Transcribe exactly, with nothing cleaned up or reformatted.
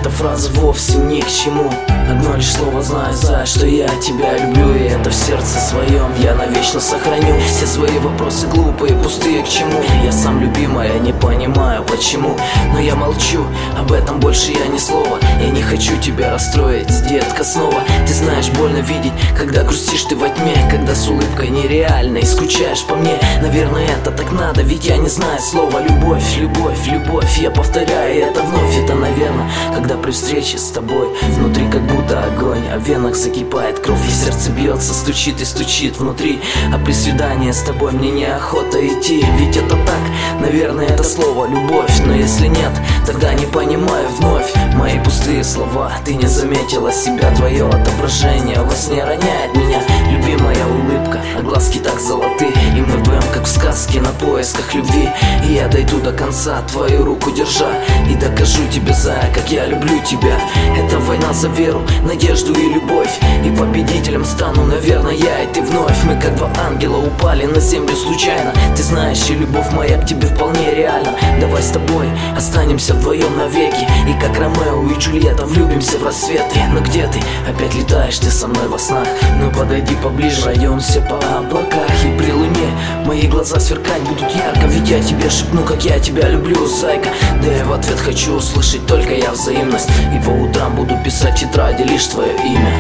эта фраза вовсе ни к чему. Одно лишь слово знаю, знаю, что я тебя люблю, и это в сердце своем я навечно сохраню. Все свои вопросы глупые, пустые, к чему? Я сам, любимая, не понимаю почему, но я молчу, об этом больше я ни слова. Я не хочу тебя расстроить, детка, снова. Ты знаешь, больно видеть, когда грустишь ты во тьме, когда с улыбкой нереально и скучаешь по мне. Наверное, это так надо, ведь я не знаю слова. Любовь, любовь, любовь, я повторяю, и это вновь, это, наверное, когда при встрече с тобой внутри как будто огонь, а в венах закипает кровь, и сердце бьется, стучит и стучит внутри. А при свидании с тобой мне неохота идти, ведь это так, наверное, это слово любовь. Но если нет, тогда не понимаю вновь мои пустые слова. Ты не заметила себя, твое отображение во сне роняет меня. Любимая улыбка, а глазки так золоты, и мы вдвоем как в сказке на поисках любви. И я дойду до конца, твою руку держа, и докажу тебе, зая, как я люблю тебя. Это война за веру, надежду и любовь, и победителем стану, наверное, я и ты вновь. Мы как два ангела упали на землю случайно. Ты знаешь, и любовь моя к тебе вполне реальна. Давай с тобой останемся вдвоем навеки, и как Ромео и Джульетта влюбимся в рассветы. Но где ты? Опять летаешь ты со мной во снах. Ну подойди поближе, пройдемся по облаках, и при луне мои глаза сверкать будут ярко, ведь я тебе шепну, как я тебя люблю, зайка. Да я в ответ хочу услышать только я взаимность, и по утрам буду писать в тетради лишь твое имя.